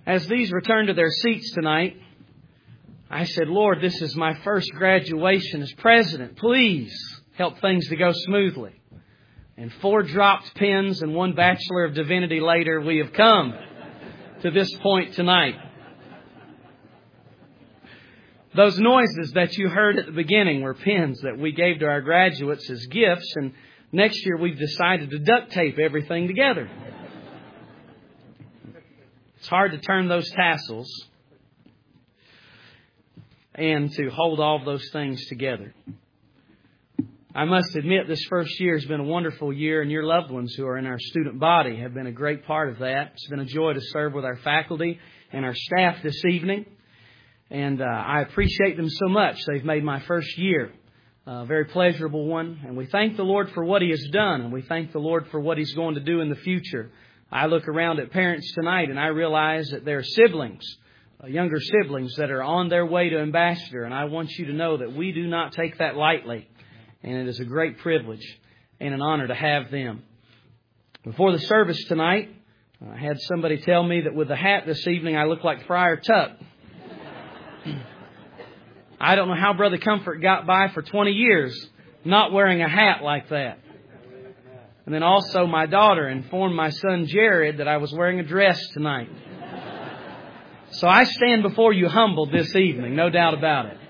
As these returned to their seats tonight, I said, Lord, this is my first graduation as president. Please help things to go smoothly. And 4 dropped pins and 1 Bachelor of Divinity later, we have come to this point tonight. Those noises that you heard at the beginning were pins that we gave to our graduates as gifts, and next year we've decided to duct tape everything together. It's hard to turn those tassels and to hold all of those things together. I must admit this first year has been a wonderful year, and your loved ones who are in our student body have been a great part of that. It's been a joy to serve with our faculty and our staff this evening. And I appreciate them so much. They've made my first year a very pleasurable one. And we thank the Lord for what He has done. And we thank the Lord for what He's going to do in the future. I look around at parents tonight and I realize that there are siblings, younger siblings that are on their way to Ambassador. And I want you to know that we do not take that lightly. And it is a great privilege and an honor to have them. Before the service tonight, I had somebody tell me that with the hat this evening I look like Friar Tuck. I don't know how Brother Comfort got by for 20 years not wearing a hat like that. And then also my daughter informed my son Jared that I was wearing a dress tonight. So I stand before you humbled this evening, no doubt about it.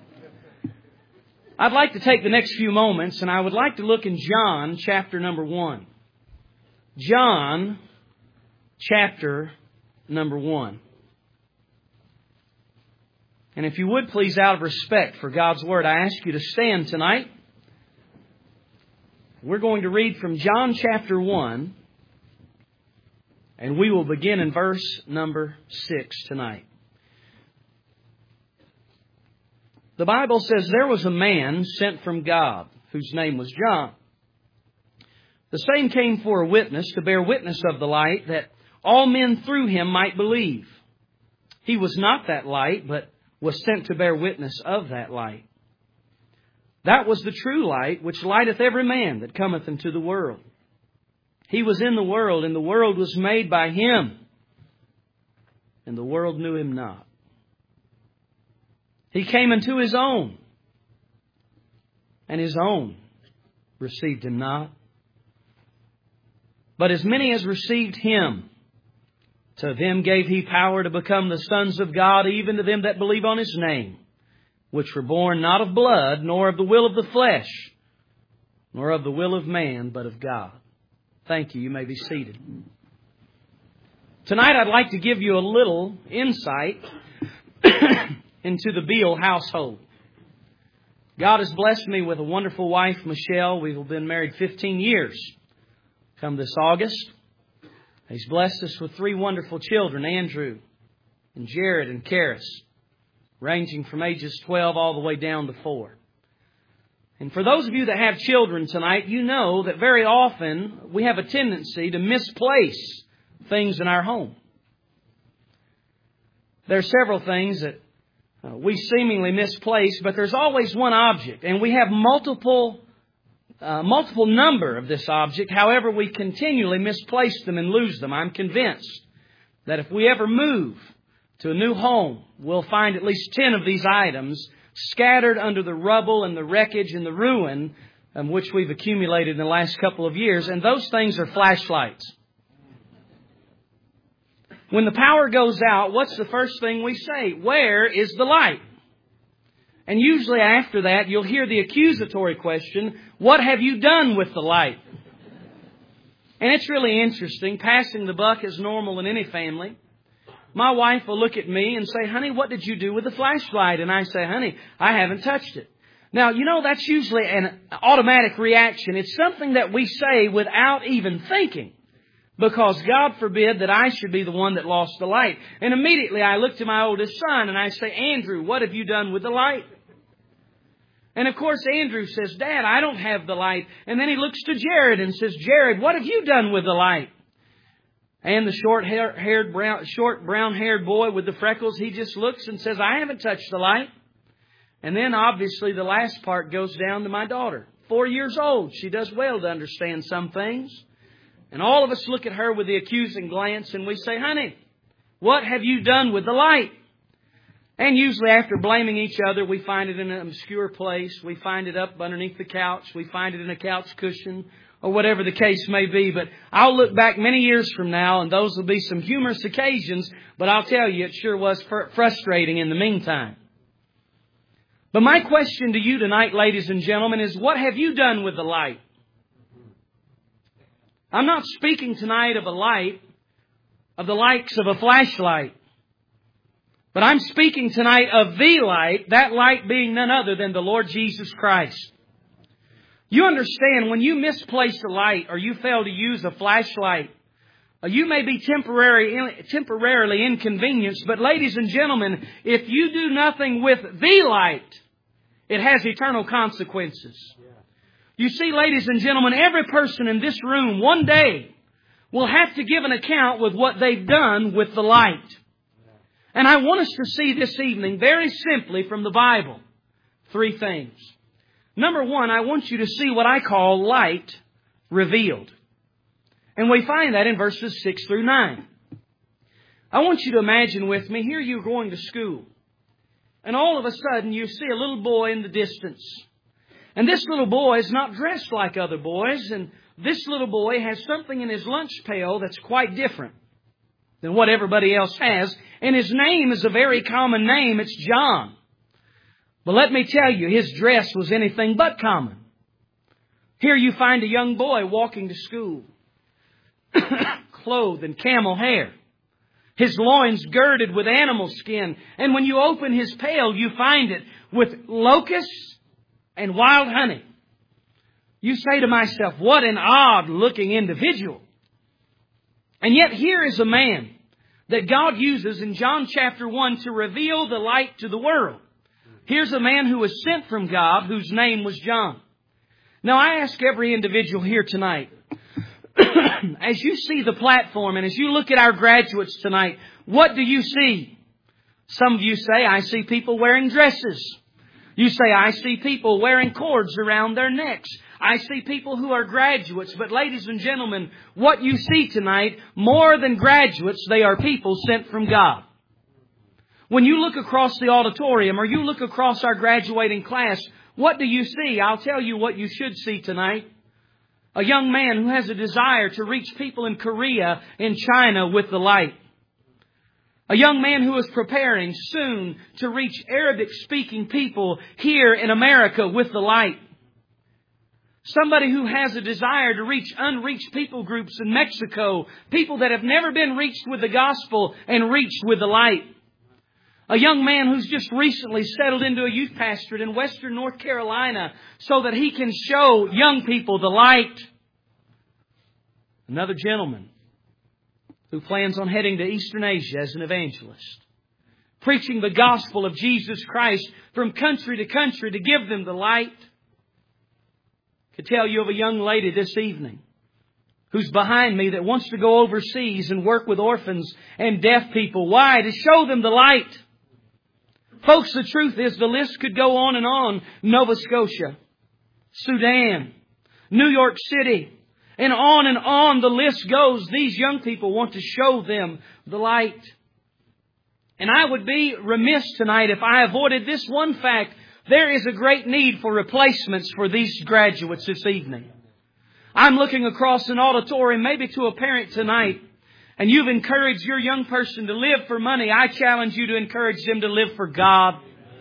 I'd like to take the next few moments and I would like to look in John chapter number 1. John chapter number 1. And if you would please, out of respect for God's Word, I ask you to stand tonight. We're going to read from John chapter 1, and we will begin in verse number 6 tonight. The Bible says, there was a man sent from God, whose name was John. The same came for a witness, to bear witness of the light, that all men through him might believe. He was not that light, but was sent to bear witness of that light. That was the true light, which lighteth every man that cometh into the world. He was in the world, and the world was made by Him, and the world knew Him not. He came unto His own, and His own received Him not. But as many as received Him, to them gave He power to become the sons of God, even to them that believe on His name, which were born not of blood, nor of the will of the flesh, nor of the will of man, but of God. Thank you. You may be seated. Tonight I'd like to give you a little insight into the Beal household. God has blessed me with a wonderful wife, Michelle. We've been married 15 years. Come this August. He's blessed us with 3 wonderful children, Andrew and Jared and Karis, ranging from ages 12 all the way down to 4. And for those of you that have children tonight, you know that very often we have a tendency to misplace things in our home. There are several things that we seemingly misplace, but there's always one object, and we have multiple number of this object. However, we continually misplace them and lose them. I'm convinced that if we ever move to a new home, we'll find at least 10 of these items scattered under the rubble and the wreckage and the ruin which we've accumulated in the last couple of years. And those things are flashlights. When the power goes out, what's the first thing we say? Where is the light? And usually after that, you'll hear the accusatory question, what have you done with the light? And it's really interesting. Passing the buck is normal in any family. My wife will look at me and say, honey, what did you do with the flashlight? And I say, honey, I haven't touched it. Now, you know, that's usually an automatic reaction. It's something that we say without even thinking. Because God forbid that I should be the one that lost the light. And immediately I look to my oldest son and I say, Andrew, what have you done with the light? And of course, Andrew says, Dad, I don't have the light. And then he looks to Jared and says, Jared, what have you done with the light? And the short brown-haired boy with the freckles, he just looks and says, I haven't touched the light. And then obviously the last part goes down to my daughter, 4 years old. She does well to understand some things. And all of us look at her with the accusing glance and we say, honey, What have you done with the light? And usually after blaming each other, we find it in an obscure place. We find it up underneath the couch. We find it in a couch cushion, or whatever the case may be. But I'll look back many years from now, and those will be some humorous occasions. But I'll tell you, it sure was frustrating in the meantime. But my question to you tonight, ladies and gentlemen, is what have you done with the light? I'm not speaking tonight of a light, of the likes of a flashlight. But I'm speaking tonight of the light, that light being none other than the Lord Jesus Christ. You understand, when you misplace a light or you fail to use a flashlight, you may be temporarily inconvenienced, but ladies and gentlemen, if you do nothing with the light, it has eternal consequences. You see, ladies and gentlemen, every person in this room one day will have to give an account with what they've done with the light. And I want us to see this evening, very simply from the Bible, 3 things. Number 1, I want you to see what I call light revealed. And we find that in verses 6 through 9. I want you to imagine with me, here you're going to school. And all of a sudden you see a little boy in the distance. And this little boy is not dressed like other boys. And this little boy has something in his lunch pail that's quite different than what everybody else has. And his name is a very common name. It's John. But let me tell you, his dress was anything but common. Here you find a young boy walking to school, clothed in camel hair, his loins girded with animal skin. And when you open his pail, you find it with locusts and wild honey. You say to myself, what an odd-looking individual. And yet here is a man that God uses in John chapter 1 to reveal the light to the world. Here's a man who was sent from God, whose name was John. Now I ask every individual here tonight, as you see the platform and as you look at our graduates tonight, what do you see? Some of you say, I see people wearing dresses. You say, I see people wearing cords around their necks. I see people who are graduates. But ladies and gentlemen, what you see tonight, more than graduates, they are people sent from God. When you look across the auditorium or you look across our graduating class, what do you see? I'll tell you what you should see tonight. A young man who has a desire to reach people in Korea, in China with the light. A young man who is preparing soon to reach Arabic-speaking people here in America with the light. Somebody who has a desire to reach unreached people groups in Mexico, people that have never been reached with the gospel and reached with the light. A young man who's just recently settled into a youth pastorate in Western North Carolina so that he can show young people the light. Another gentleman who plans on heading to Eastern Asia as an evangelist, preaching the gospel of Jesus Christ from country to country to give them the light. I could tell you of a young lady this evening who's behind me that wants to go overseas and work with orphans and deaf people. Why? To show them the light. Folks, the truth is the list could go on and on. Nova Scotia, Sudan, New York City, and on the list goes. These young people want to show them the light. And I would be remiss tonight if I avoided this one fact. There is a great need for replacements for these graduates this evening. I'm looking across an auditorium, maybe to a parent tonight, and you've encouraged your young person to live for money. I challenge you to encourage them to live for God.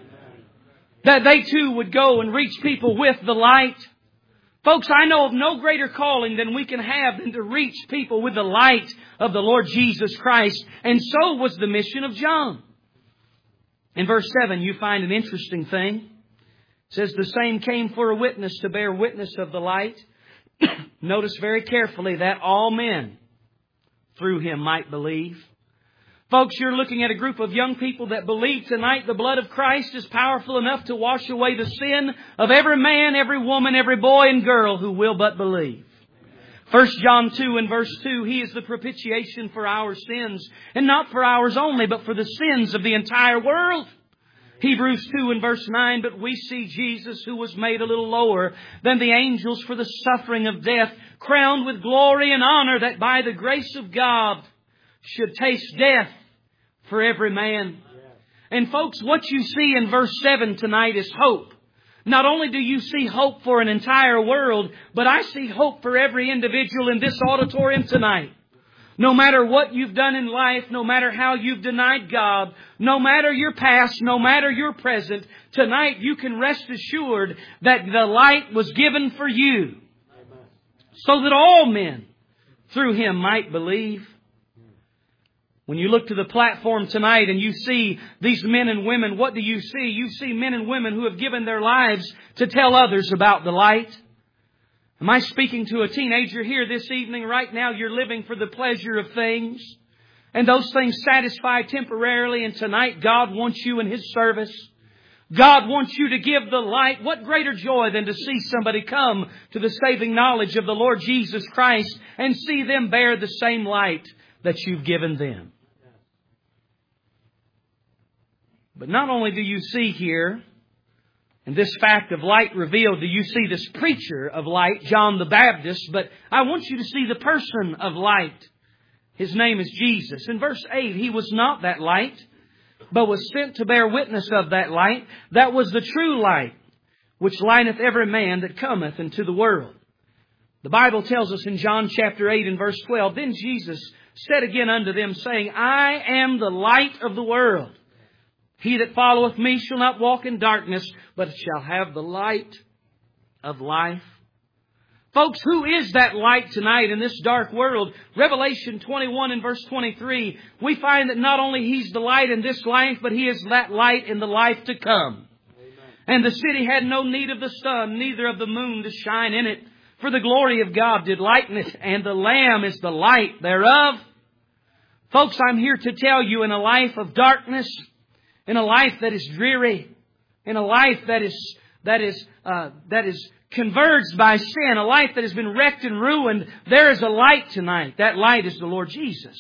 That they too would go and reach people with the light. Folks, I know of no greater calling than we can have than to reach people with the light of the Lord Jesus Christ. And so was the mission of John. In verse 7, you find an interesting thing. It says, the same came for a witness to bear witness of the light. Notice very carefully that all men through him might believe. Folks, you're looking at a group of young people that believe tonight the blood of Christ is powerful enough to wash away the sin of every man, every woman, every boy and girl who will but believe. 1 John 2 and verse 2, He is the propitiation for our sins, and not for ours only, but for the sins of the entire world. Hebrews 2 and verse 9, but we see Jesus, who was made a little lower than the angels for the suffering of death, crowned with glory and honor, that by the grace of God should taste death for every man. And folks, what you see in verse 7 tonight is hope. Not only do you see hope for an entire world, but I see hope for every individual in this auditorium tonight. No matter what you've done in life, no matter how you've denied God, no matter your past, no matter your present, tonight you can rest assured that the light was given for you so that all men through Him might believe. When you look to the platform tonight and you see these men and women, what do you see? You see men and women who have given their lives to tell others about the light. Am I speaking to a teenager here this evening? Right now you're living for the pleasure of things. And those things satisfy temporarily. And tonight God wants you in His service. God wants you to give the light. What greater joy than to see somebody come to the saving knowledge of the Lord Jesus Christ and see them bear the same light that you've given them. But not only do you see here, in this fact of light revealed, do you see this preacher of light, John the Baptist, but I want you to see the person of light. His name is Jesus. In verse 8, He was not that light, but was sent to bear witness of that light. That was the true light, which lighteth every man that cometh into the world. The Bible tells us in John chapter 8 and verse 12, Then Jesus said again unto them, saying, I am the light of the world. He that followeth me shall not walk in darkness, but shall have the light of life. Folks, who is that light tonight in this dark world? Revelation 21 and verse 23, we find that not only He's the light in this life, but He is that light in the life to come. Amen. And the city had no need of the sun, neither of the moon to shine in it. For the glory of God did lighten it, and the Lamb is the light thereof. Folks, I'm here to tell you, in a life of darkness, in a life that is dreary, in a life that is converged by sin, a life that has been wrecked and ruined, there is a light tonight. That light is the Lord Jesus.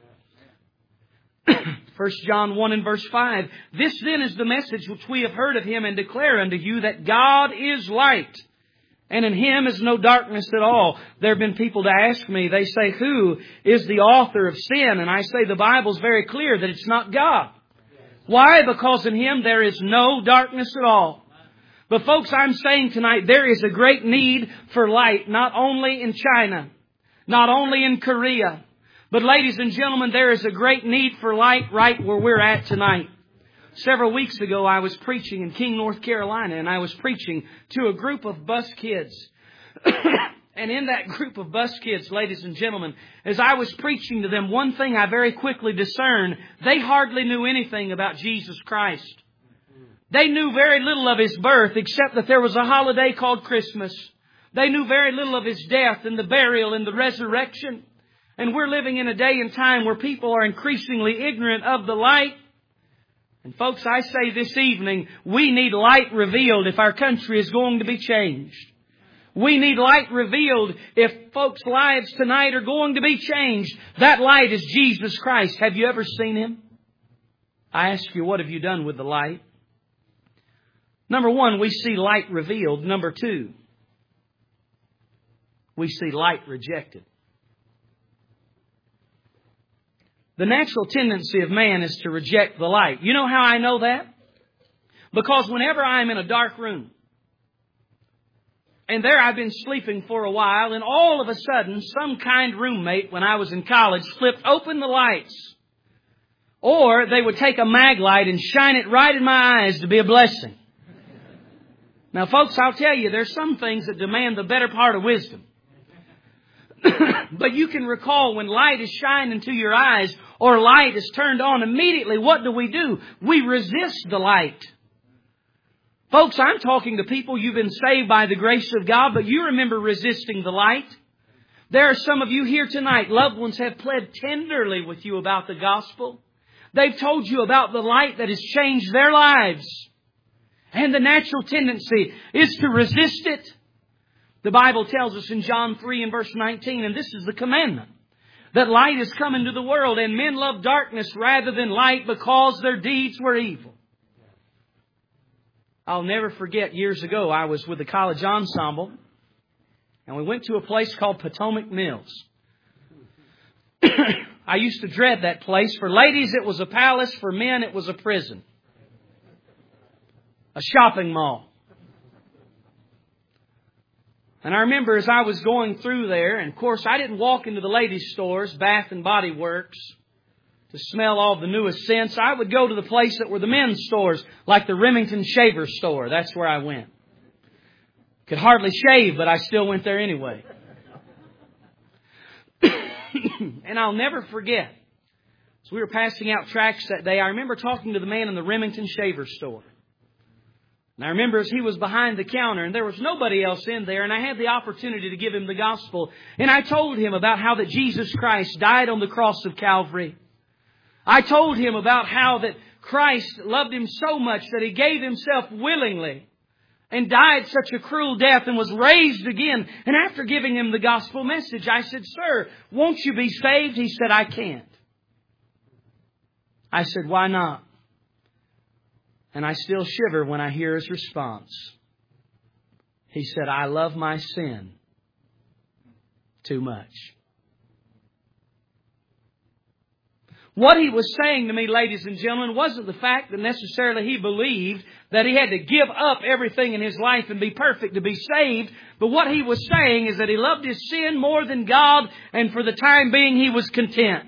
1 John 1 and verse 5. This then is the message which we have heard of Him and declare unto you, that God is light, and in Him is no darkness at all. There have been people to ask me, they say, who is the author of sin? And I say the Bible's very clear that it's not God. Why? Because in Him there is no darkness at all. But folks, I'm saying tonight there is a great need for light, not only in China, not only in Korea, but ladies and gentlemen, there is a great need for light right where we're at tonight. Several weeks ago, I was preaching in King, North Carolina, and I was preaching to a group of bus kids. And in that group of bus kids, ladies and gentlemen, as I was preaching to them, one thing I very quickly discerned, they hardly knew anything about Jesus Christ. They knew very little of His birth, except that there was a holiday called Christmas. They knew very little of His death and the burial and the resurrection. And we're living in a day and time where people are increasingly ignorant of the light. And folks, I say this evening, we need light revealed if our country is going to be changed. We need light revealed if folks' lives tonight are going to be changed. That light is Jesus Christ. Have you ever seen Him? I ask you, what have you done with the light? Number one, we see light revealed. Number two, we see light rejected. The natural tendency of man is to reject the light. You know how I know that? Because whenever I'm in a dark room, and there I've been sleeping for a while, and all of a sudden, some kind roommate, when I was in college, flipped open the lights. Or they would take a mag light and shine it right in my eyes to be a blessing. Now, folks, I'll tell you, there's some things that demand the better part of wisdom. But you can recall when light is shined into your eyes or light is turned on, immediately what do? We resist the light. Folks, I'm talking to people, you've been saved by the grace of God, but you remember resisting the light. There are some of you here tonight, loved ones have pled tenderly with you about the gospel. They've told you about the light that has changed their lives. And the natural tendency is to resist it. The Bible tells us in John 3 and verse 19, and this is the commandment, that light has come into the world, and men love darkness rather than light because their deeds were evil. I'll never forget, years ago, I was with the college ensemble, and we went to a place called Potomac Mills. I used to dread that place. For ladies, it was a palace. For men, it was a prison. A shopping mall. And I remember as I was going through there, and of course I didn't walk into the ladies' stores, Bath and Body Works, to smell all the newest scents. I would go to the place that were the men's stores, like the Remington Shaver Store. That's where I went. Could hardly shave, but I still went there anyway. And I'll never forget, as we were passing out tracts that day, I remember talking to the man in the Remington Shaver Store. And I remember as he was behind the counter and there was nobody else in there, and I had the opportunity to give him the gospel. And I told him about how that Jesus Christ died on the cross of Calvary. I told him about how that Christ loved him so much that He gave Himself willingly and died such a cruel death and was raised again. And after giving him the gospel message, I said, "Sir, won't you be saved?" He said, "I can't." I said, "Why not?" And I still shiver when I hear his response. He said, "I love my sin too much." What he was saying to me, ladies and gentlemen, wasn't the fact that necessarily he believed that he had to give up everything in his life and be perfect to be saved. But what he was saying is that he loved his sin more than God, and for the time being he was content.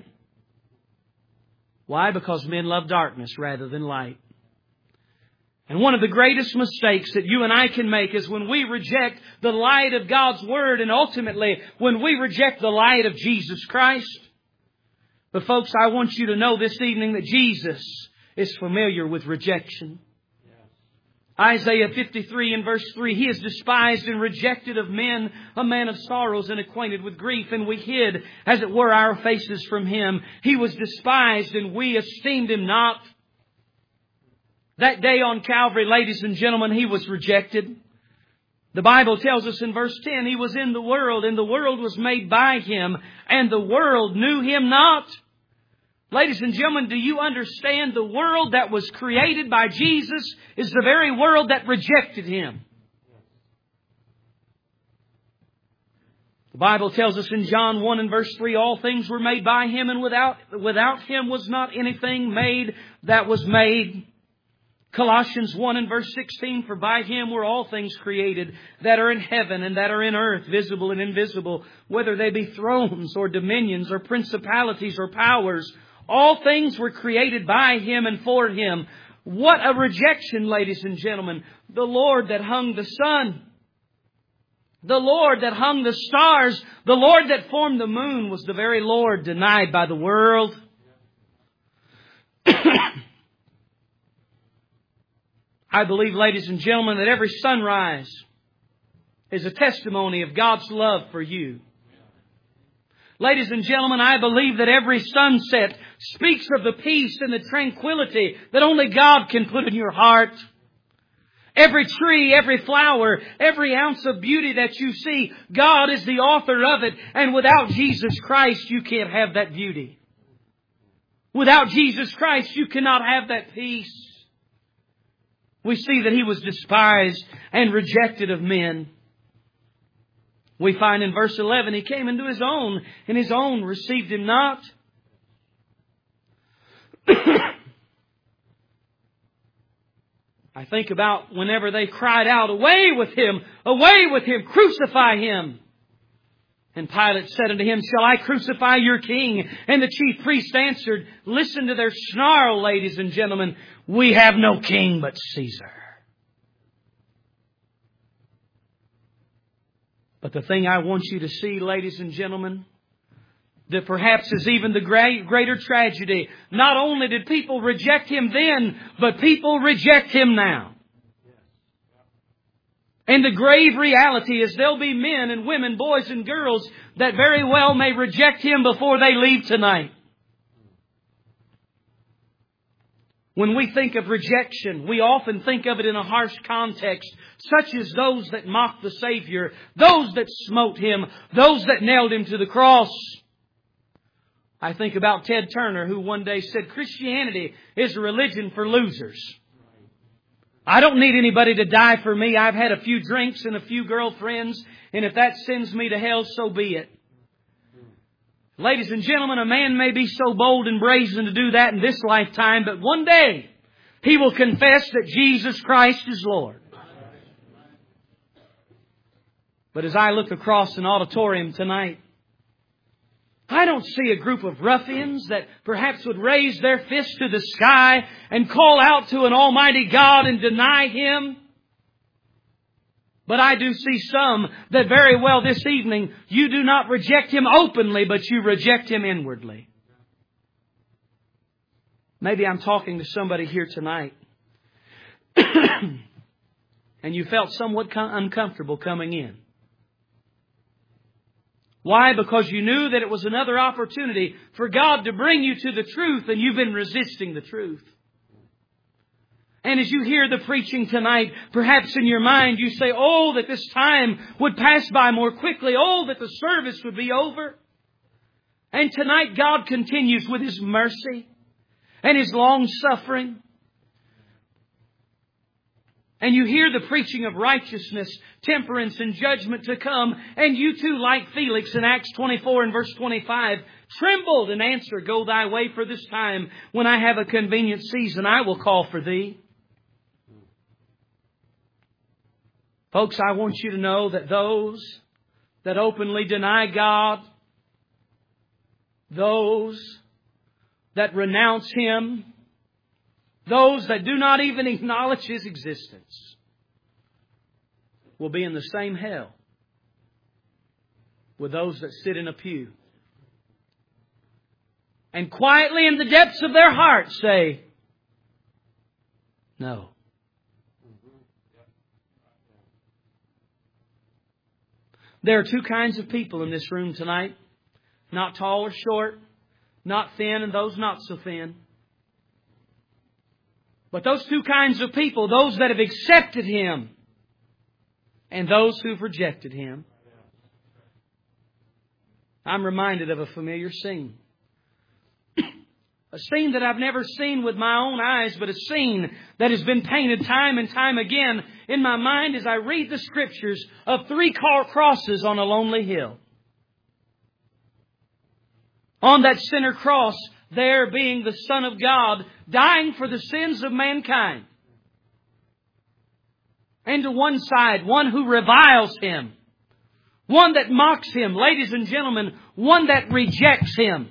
Why? Because men love darkness rather than light. And one of the greatest mistakes that you and I can make is when we reject the light of God's Word, and ultimately when we reject the light of Jesus Christ. But folks, I want you to know this evening that Jesus is familiar with rejection. Isaiah 53 and verse 3, He is despised and rejected of men, a man of sorrows and acquainted with grief. And we hid, as it were, our faces from Him. He was despised and we esteemed Him not. That day on Calvary, ladies and gentlemen, He was rejected. The Bible tells us in verse 10, He was in the world, and the world was made by Him, and the world knew Him not. Ladies and gentlemen, do you understand the world that was created by Jesus is the very world that rejected Him? The Bible tells us in John 1 and verse 3, all things were made by Him, and without Him was not anything made that was made. Colossians 1 and verse 16, for by Him were all things created that are in heaven and that are in earth, visible and invisible, whether they be thrones or dominions or principalities or powers. All things were created by Him and for Him. What a rejection, ladies and gentlemen. The Lord that hung the sun, the Lord that hung the stars, the Lord that formed the moon was the very Lord denied by the world. I believe, ladies and gentlemen, that every sunrise is a testimony of God's love for you. Ladies and gentlemen, I believe that every sunset speaks of the peace and the tranquility that only God can put in your heart. Every tree, every flower, every ounce of beauty that you see, God is the author of it. And without Jesus Christ, you can't have that beauty. Without Jesus Christ, you cannot have that peace. We see that He was despised and rejected of men. We find in verse 11, He came into His own, and His own received Him not. I think about whenever they cried out, away with Him, crucify Him. And Pilate said unto him, shall I crucify your king? And the chief priest answered, listen to their snarl, ladies and gentlemen, we have no king but Caesar. But the thing I want you to see, ladies and gentlemen, that perhaps is even the greater tragedy. Not only did people reject Him then, but people reject Him now. And the grave reality is there'll be men and women, boys and girls that very well may reject Him before they leave tonight. When we think of rejection, we often think of it in a harsh context, such as those that mocked the Savior, those that smote Him, those that nailed Him to the cross. I think about Ted Turner, who one day said, Christianity is a religion for losers. I don't need anybody to die for me. I've had a few drinks and a few girlfriends, and if that sends me to hell, so be it. Ladies and gentlemen, a man may be so bold and brazen to do that in this lifetime, but one day he will confess that Jesus Christ is Lord. But as I look across an auditorium tonight, I don't see a group of ruffians that perhaps would raise their fist to the sky and call out to an almighty God and deny Him. But I do see some that very well this evening, you do not reject Him openly, but you reject Him inwardly. Maybe I'm talking to somebody here tonight, and you felt somewhat uncomfortable coming in. Why? Because you knew that it was another opportunity for God to bring you to the truth, and you've been resisting the truth. And as you hear the preaching tonight, perhaps in your mind you say, oh, that this time would pass by more quickly. Oh, that the service would be over. And tonight God continues with His mercy and His long suffering. And you hear the preaching of righteousness, temperance, and judgment to come. And you too, like Felix in Acts 24 and verse 25, trembled and answered, go thy way, for this time when I have a convenient season, I will call for thee. Folks, I want you to know that those that openly deny God, those that renounce Him, those that do not even acknowledge His existence, will be in the same hell with those that sit in a pew and quietly in the depths of their hearts say, no. There are two kinds of people in this room tonight. Not tall or short, not thin and those not so thin. But those two kinds of people, those that have accepted Him and those who've rejected Him. I'm reminded of a familiar scene. A scene that I've never seen with my own eyes, but a scene that has been painted time and time again in my mind as I read the Scriptures of 3 crosses on a lonely hill. On that center cross, there being the Son of God, dying for the sins of mankind. And to one side, one who reviles Him. One that mocks Him. Ladies and gentlemen, one that rejects Him.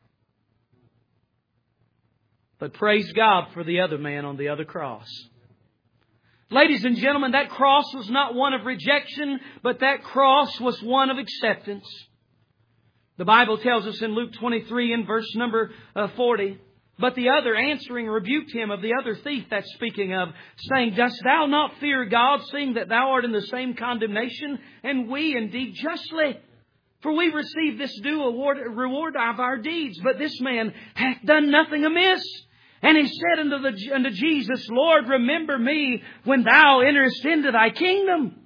But praise God for the other man on the other cross. Ladies and gentlemen, that cross was not one of rejection, but that cross was one of acceptance. The Bible tells us in Luke 23 and verse number 40, but the other answering rebuked him of the other thief that's speaking of, saying, dost thou not fear God, seeing that thou art in the same condemnation, and we indeed justly? For we receive this due reward of our deeds, but this man hath done nothing amiss. And he said unto Jesus, Lord, remember me when thou enterest into thy kingdom.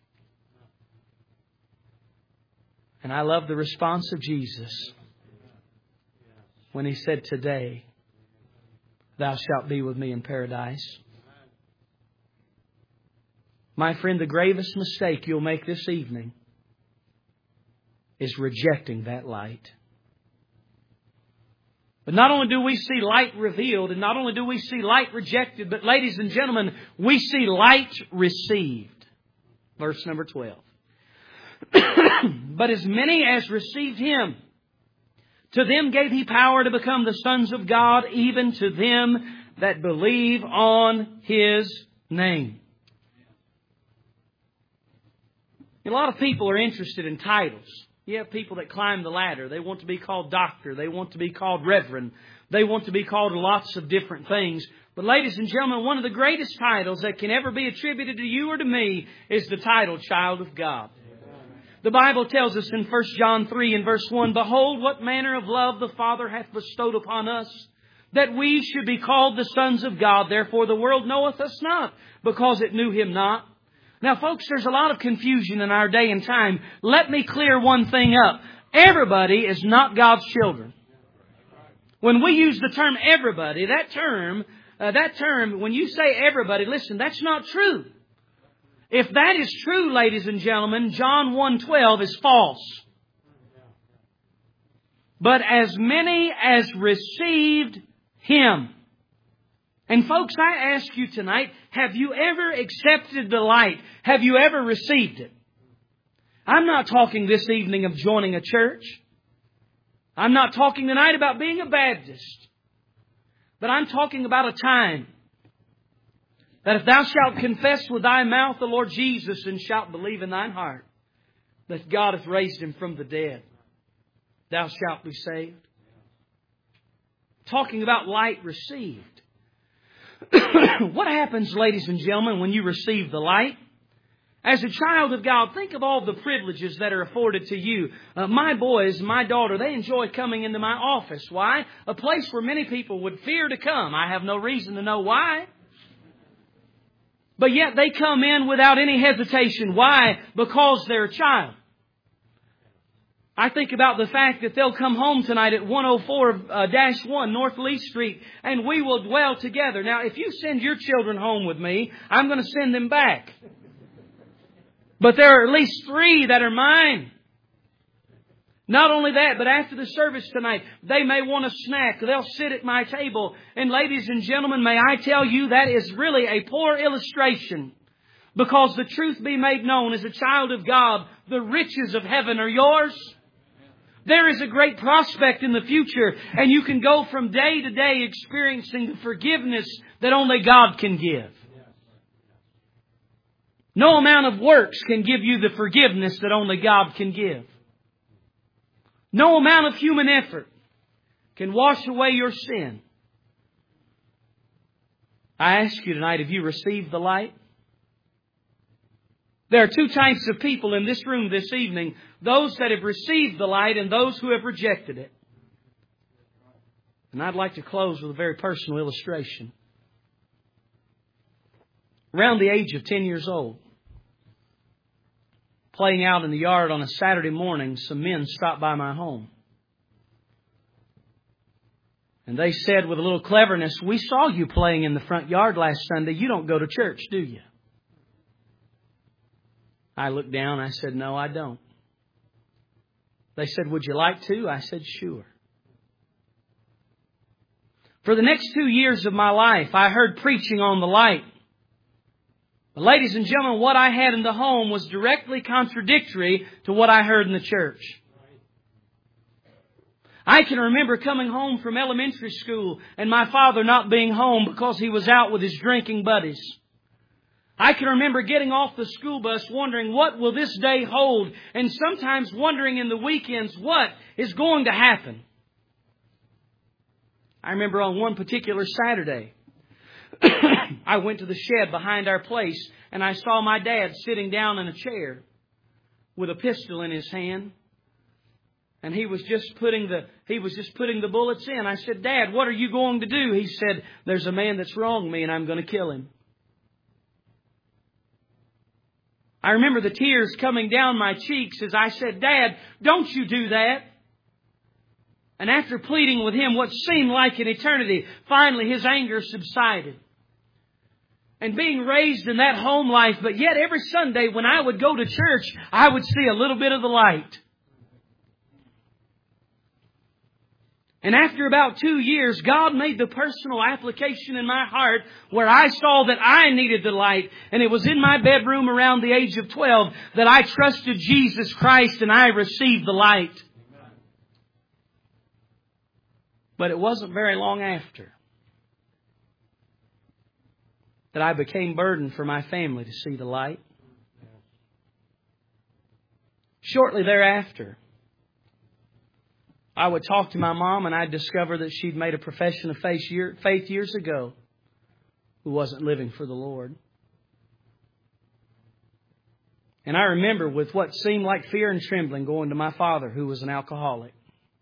And I love the response of Jesus when He said, today thou shalt be with me in paradise. My friend, the gravest mistake you'll make this evening is rejecting that light. But not only do we see light revealed, and not only do we see light rejected, but ladies and gentlemen, we see light received. Verse number 12. But as many as received Him, to them gave He power to become the sons of God, even to them that believe on His name. A lot of people are interested in titles. You have people that climb the ladder. They want to be called doctor. They want to be called reverend. They want to be called lots of different things. But ladies and gentlemen, one of the greatest titles that can ever be attributed to you or to me is the title Child of God. The Bible tells us in 1 John 3 and verse 1, behold, what manner of love the Father hath bestowed upon us, that we should be called the sons of God. Therefore the world knoweth us not, because it knew Him not. Now, folks, there's a lot of confusion in our day and time. Let me clear one thing up. Everybody is not God's children. When we use the term everybody, that term, when you say everybody, listen, that's not true. If that is true, ladies and gentlemen, John 1:12 is false. but as many as received Him. And folks, I ask you tonight, have you ever accepted the light? Have you ever received it? I'm not talking this evening of joining a church. I'm not talking tonight about being a Baptist. But I'm talking about a time that if thou shalt confess with thy mouth the Lord Jesus and shalt believe in thine heart that God hath raised Him from the dead, thou shalt be saved. Talking about light received. What happens, ladies and gentlemen, when you receive the light? As a child of God, think of all the privileges that are afforded to you. My boys, my daughter, they enjoy coming into my office. Why? A place where many people would fear to come. I have no reason to know why. But yet they come in without any hesitation. Why? Because they're a child. I think about the fact that they'll come home tonight at 104-1 North Lee Street and we will dwell together. Now, if you send your children home with me, I'm going to send them back. But there are at least 3 that are mine. Not only that, but after the service tonight, they may want a snack. They'll sit at my table. And ladies and gentlemen, may I tell you that is really a poor illustration. Because the truth be made known, as a child of God, the riches of heaven are yours. There is a great prospect in the future, and you can go from day to day experiencing the forgiveness that only God can give. No amount of works can give you the forgiveness that only God can give. No amount of human effort can wash away your sin. I ask you tonight, have you received the light? There are 2 types of people in this room this evening. Those that have received the light and those who have rejected it. And I'd like to close with a very personal illustration. Around the age of 10 years old, playing out in the yard on a Saturday morning, some men stopped by my home. And they said with a little cleverness, "We saw you playing in the front yard last Sunday. You don't go to church, do you?" I looked down. I said, "No, I don't." They said, "Would you like to?" I said, "Sure." For the next 2 years of my life, I heard preaching on the light. But ladies and gentlemen, what I had in the home was directly contradictory to what I heard in the church. I can remember coming home from elementary school and my father not being home because he was out with his drinking buddies. I can remember getting off the school bus wondering, what will this day hold? And sometimes wondering in the weekends, what is going to happen? I remember on one particular Saturday, I went to the shed behind our place and I saw my dad sitting down in a chair with a pistol in his hand. And he was just putting the bullets in. I said, "Dad, what are you going to do?" He said, "There's a man that's wronged me and I'm going to kill him." I remember the tears coming down my cheeks as I said, "Dad, don't you do that." And after pleading with him what seemed like an eternity, finally his anger subsided. And being raised in that home life, but yet every Sunday when I would go to church, I would see a little bit of the light. And after about 2 years, God made the personal application in my heart where I saw that I needed the light. And it was in my bedroom around the age of 12 that I trusted Jesus Christ and I received the light. But it wasn't very long after that I became burdened for my family to see the light. Shortly thereafter, I would talk to my mom and I'd discover that she'd made a profession of faith years ago who wasn't living for the Lord. And I remember with what seemed like fear and trembling going to my father who was an alcoholic.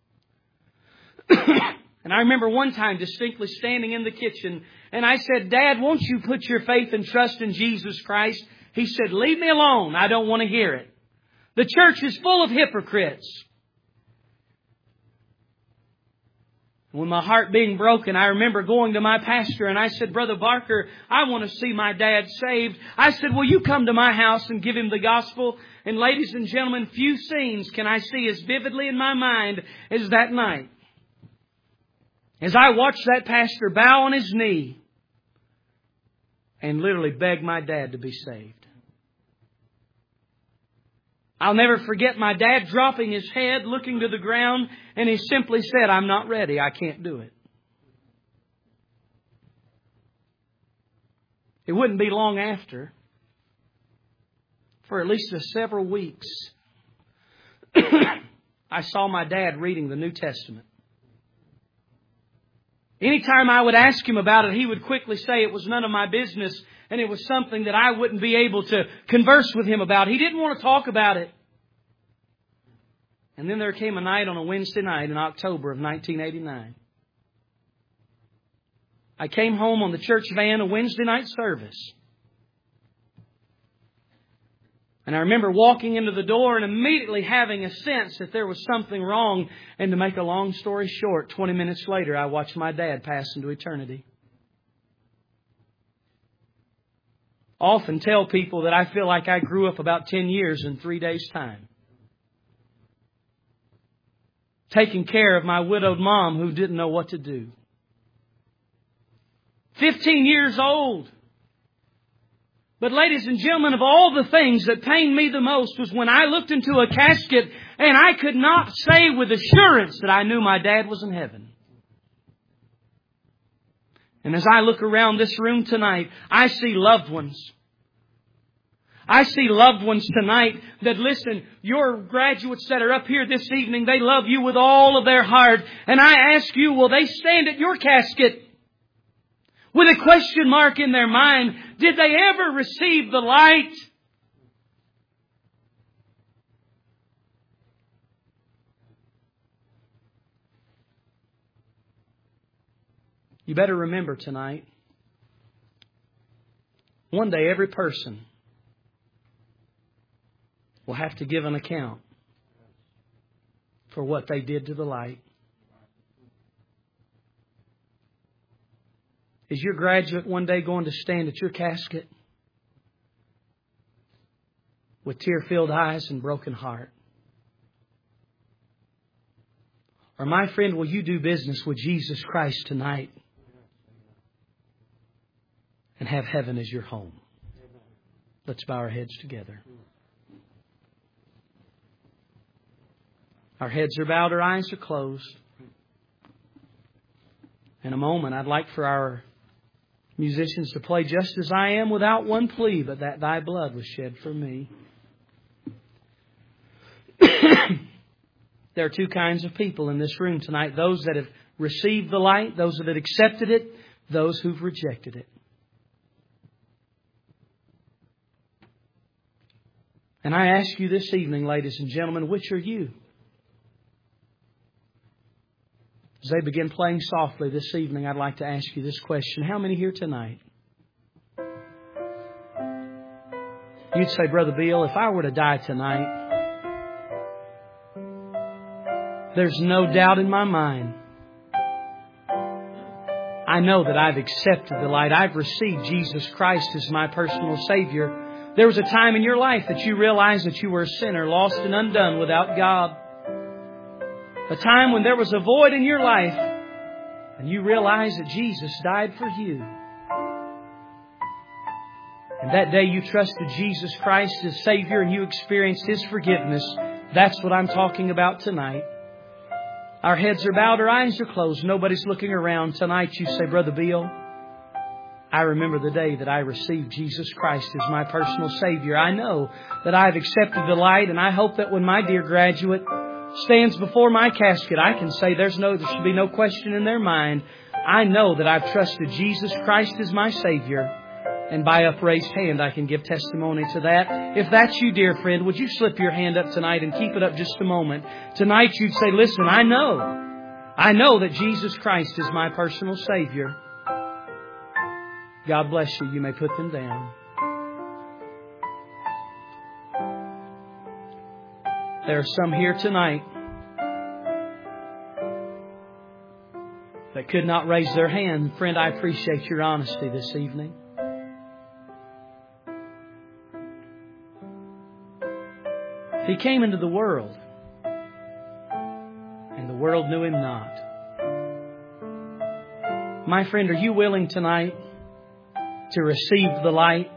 And I remember one time distinctly standing in the kitchen and I said, "Dad, won't you put your faith and trust in Jesus Christ?" He said, "Leave me alone. I don't want to hear it. The church is full of hypocrites." When my heart being broken, I remember going to my pastor and I said, Brother Barker, I want to see my dad saved. I said, will you come to my house and give him the gospel? And ladies and gentlemen, few scenes can I see as vividly in my mind as that night. As I watched that pastor bow on his knee and literally beg my dad to be saved. I'll never forget my dad dropping his head, looking to the ground, and he simply said, I'm not ready. I can't do it. It wouldn't be long after, for at least several weeks, I saw my dad reading the New Testament. Anytime I would ask him about it, he would quickly say it was none of my business and it was something that I wouldn't be able to converse with him about. He didn't want to talk about it. And then there came a night on a Wednesday night in October of 1989. I came home on the church van, a Wednesday night service. And I remember walking into the door and immediately having a sense that there was something wrong. And to make a long story short, 20 minutes later, I watched my dad pass into eternity. I often tell people that I feel like I grew up about 10 years in 3 days' time. Taking care of my widowed mom who didn't know what to do. 15 years old. But ladies and gentlemen, of all the things that pained me the most was when I looked into a casket and I could not say with assurance that I knew my dad was in heaven. And as I look around this room tonight, I see loved ones. I see loved ones tonight that, listen, your graduates that are up here this evening, they love you with all of their heart. And I ask you, will they stand at your casket with a question mark in their mind? Did they ever receive the light? You better remember tonight, one day every person will have to give an account for what they did to the light. Is your graduate one day going to stand at your casket with tear-filled eyes and broken heart? Or, my friend, will you do business with Jesus Christ tonight and have heaven as your home? Let's bow our heads together. Our heads are bowed, our eyes are closed. In a moment, I'd like for our musicians to play Just As I Am without one plea, but that Thy blood was shed for me. There are two kinds of people in this room tonight. Those that have received the light, those that have accepted it, those who've rejected it. And I ask you this evening, ladies and gentlemen, which are you? As they begin playing softly this evening, I'd like to ask you this question. How many here tonight? You'd say, Brother Bill, if I were to die tonight, there's no doubt in my mind. I know that I've accepted the light. I've received Jesus Christ as my personal Savior. There was a time in your life that you realized that you were a sinner, lost and undone without God. A time when there was a void in your life and you realized that Jesus died for you. And that day you trusted Jesus Christ as Savior and you experienced His forgiveness. That's what I'm talking about tonight. Our heads are bowed, our eyes are closed. Nobody's looking around. Tonight you say, Brother Bill, I remember the day that I received Jesus Christ as my personal Savior. I know that I've accepted the light, and I hope that when my dear graduate stands before my casket, I can say there should be no question in their mind. I know that I've trusted Jesus Christ as my Savior. And by upraised hand, I can give testimony to that. If that's you, dear friend, would you slip your hand up tonight and keep it up just a moment? Tonight you'd say, listen, I know that Jesus Christ is my personal Savior. God bless you. You may put them down. There are some here tonight that could not raise their hand. Friend, I appreciate your honesty this evening. He came into the world, and the world knew Him not. My friend, are you willing tonight to receive the light?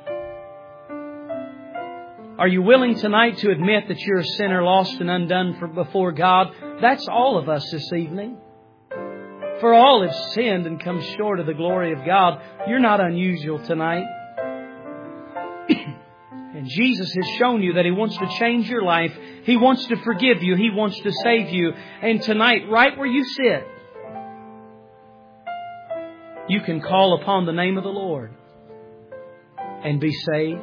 Are you willing tonight to admit that you're a sinner lost and undone before God? That's all of us this evening. For all have sinned and come short of the glory of God. You're not unusual tonight. And Jesus has shown you that He wants to change your life. He wants to forgive you. He wants to save you. And tonight, right where you sit, you can call upon the name of the Lord and be saved.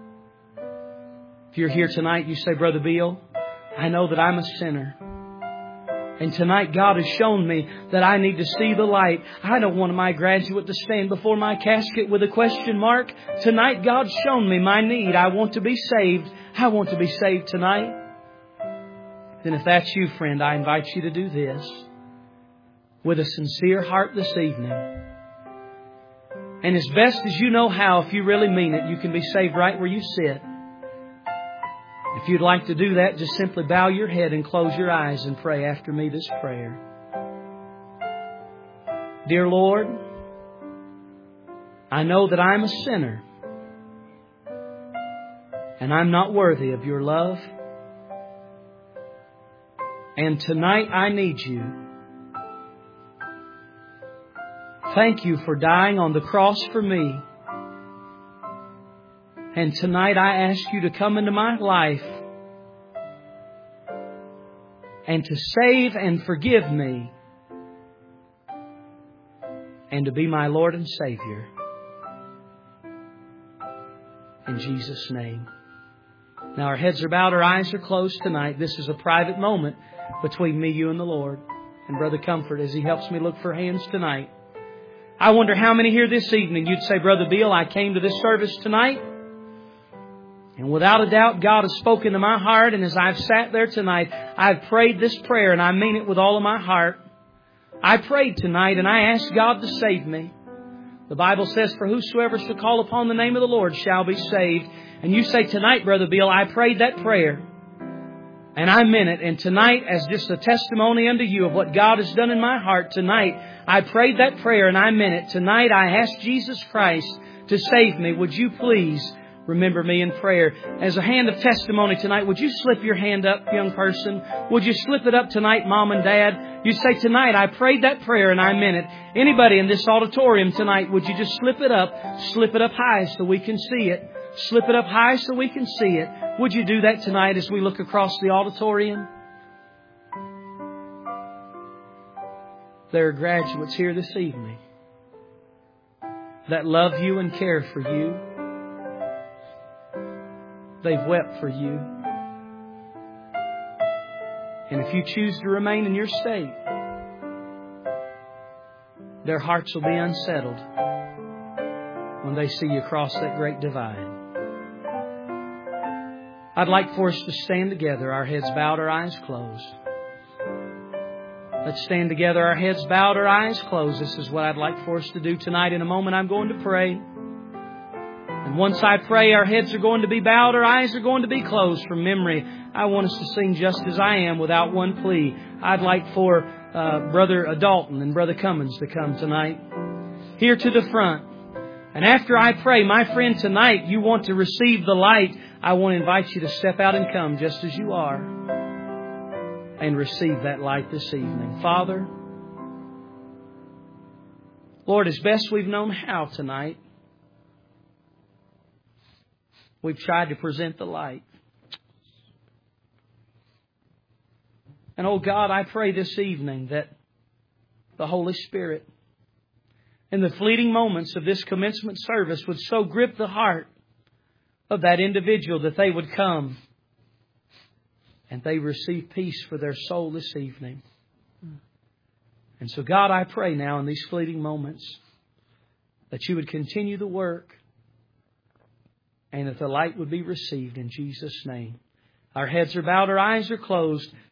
If you're here tonight, you say, Brother Bill, I know that I'm a sinner. And tonight God has shown me that I need to see the light. I don't want my graduate to stand before my casket with a question mark. Tonight God's shown me my need. I want to be saved. I want to be saved tonight. Then if that's you, friend, I invite you to do this with a sincere heart this evening. And as best as you know how, if you really mean it, you can be saved right where you sit. If you'd like to do that, just simply bow your head and close your eyes and pray after me this prayer. Dear Lord, I know that I'm a sinner and I'm not worthy of your love. And tonight I need you. Thank you for dying on the cross for me. And tonight I ask you to come into my life and to save and forgive me and to be my Lord and Savior. In Jesus' name. Now our heads are bowed, our eyes are closed tonight. This is a private moment between me, you, and the Lord. And Brother Comfort, as he helps me look for hands tonight. I wonder how many here this evening you'd say, Brother Bill, I came to this service tonight, and without a doubt, God has spoken to my heart. And as I've sat there tonight, I've prayed this prayer, and I mean it with all of my heart. I prayed tonight, and I asked God to save me. The Bible says, for whosoever shall call upon the name of the Lord shall be saved. And you say tonight, Brother Bill, I prayed that prayer, and I meant it. And tonight, as just a testimony unto you of what God has done in my heart, tonight, I prayed that prayer, and I meant it. Tonight, I asked Jesus Christ to save me. Would you please remember me in prayer? As a hand of testimony tonight, would you slip your hand up, young person? Would you slip it up tonight, Mom and Dad? You say, tonight, I prayed that prayer and I meant it. Anybody in this auditorium tonight, would you just slip it up high so we can see it? Slip it up high so we can see it. Would you do that tonight as we look across the auditorium? There are graduates here this evening that love you and care for you. They've wept for you. And if you choose to remain in your state, their hearts will be unsettled when they see you cross that great divide. I'd like for us to stand together, our heads bowed, our eyes closed. Let's stand together, our heads bowed, our eyes closed. This is what I'd like for us to do tonight. In a moment, I'm going to pray. And once I pray, our heads are going to be bowed, our eyes are going to be closed. From memory, I want us to sing Just As I Am without one plea. I'd like for Brother Dalton and Brother Cummins to come tonight, here to the front. And after I pray, my friend, tonight you want to receive the light. I want to invite you to step out and come just as you are and receive that light this evening. Father, Lord, as best we've known how tonight, we've tried to present the light. And oh God, I pray this evening that the Holy Spirit, in the fleeting moments of this commencement service, would so grip the heart of that individual that they would come and they receive peace for their soul this evening. And so God, I pray now in these fleeting moments that you would continue the work and that the light would be received in Jesus' name. Our heads are bowed, our eyes are closed.